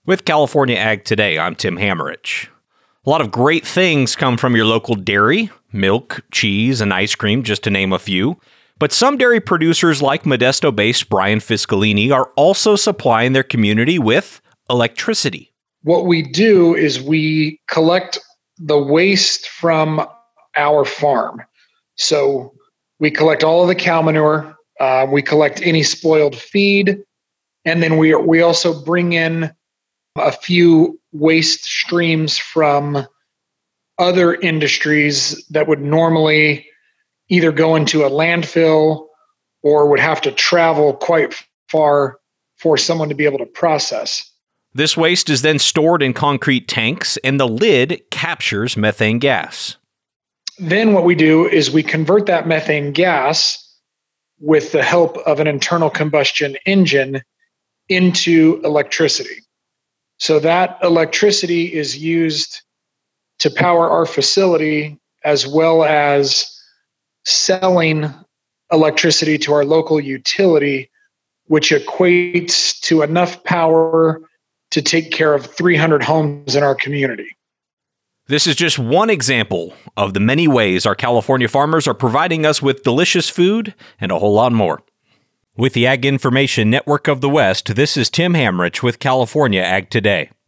With California Ag Today, I'm Tim Hammerich. A lot of great things come from your local dairy, milk, cheese, and ice cream, just to name a few. But some dairy producers like Modesto-based Brian Fiscalini are also supplying their community with electricity. What we do is we collect the waste from our farm. So we collect all of the cow manure, we collect any spoiled feed, and then we also bring in a few waste streams from other industries that would normally either go into a landfill or would have to travel quite far for someone to be able to process. This waste is then stored in concrete tanks, and the lid captures methane gas. Then what we do is we convert that methane gas with the help of an internal combustion engine into electricity. So that electricity is used to power our facility, as well as selling electricity to our local utility, which equates to enough power to take care of 300 homes in our community. This is just one example of the many ways our California farmers are providing us with delicious food and a whole lot more. With the Ag Information Network of the West, this is Tim Hammerich with California Ag Today.